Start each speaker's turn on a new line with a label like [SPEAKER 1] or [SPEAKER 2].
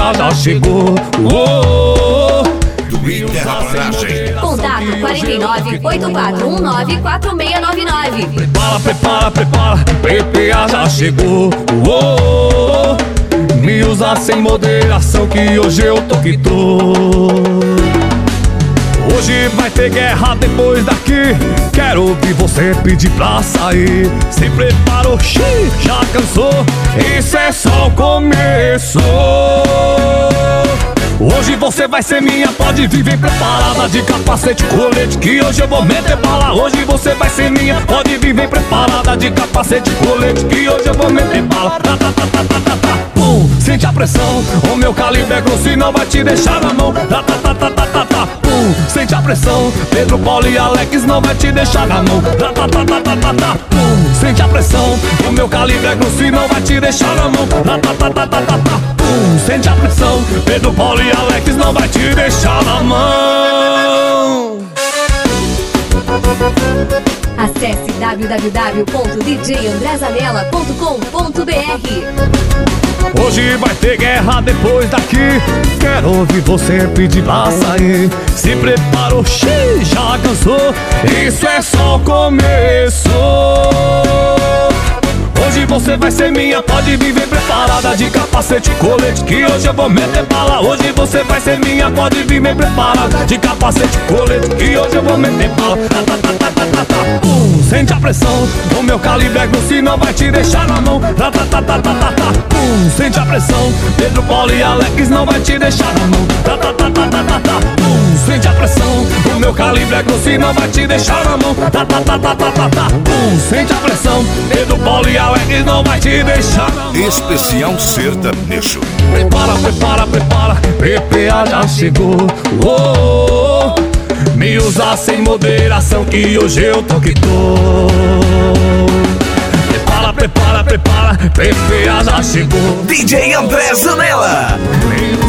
[SPEAKER 1] PPA já chegou.
[SPEAKER 2] Contato 49 8419 4699.
[SPEAKER 1] Prepara, PPA já chegou. Me usa sem moderação que hoje eu tô que tô. Hoje vai ter guerra depois daqui. Quero ouvir você pedir pra sair. Se preparou, já cansou. Isso é só o começo. Hoje você vai ser minha, pode vir bem preparada, de capacete, colete, que hoje eu vou meter bala. Hoje você vai ser minha, pode vir bem preparada, de capacete, colete, que hoje eu vou meter bala. Pum, sente a pressão, o meu calibre é grosso e não vai te deixar na mão. Pum, sente a pressão, Pedro, Paulo e Alex não vai te deixar na mão. Pum, sente a pressão, o meu calibre é grosso e não vai te deixar na mão. Pum, sente a pressão, Pedro, Paulo e Alex não vai te deixar na mão.
[SPEAKER 2] Acesse www.djandrezanella.com.br.
[SPEAKER 1] Hoje vai ter guerra depois daqui. Quero ouvir você pedir pra sair. Se preparou, já cansou. Isso é só o começo. Hoje você vai ser minha, pode vir bem preparada, de capacete, colete, que hoje eu vou meter bala. Hoje você vai ser minha, pode vir bem preparada, de capacete, colete, que hoje eu vou meter bala. Pum, sente a pressão, o meu calibre é grosso e não vai te deixar na mão. Pum, sente a pressão, Pedro, Paulo e Alex não vai te deixar na mão. Pum, sente a pressão, o meu calibre é grosso e não vai te deixar na mão. Pum, sente a pressão, Pedro, Paulo e Alex não vai te deixar na mão.
[SPEAKER 3] Especial sertanejo.
[SPEAKER 1] Prepara, PPA já chegou. Me usa sem moderação que hoje eu tô que tô. Prepara, PPA já chegou.
[SPEAKER 3] DJ André Zanella.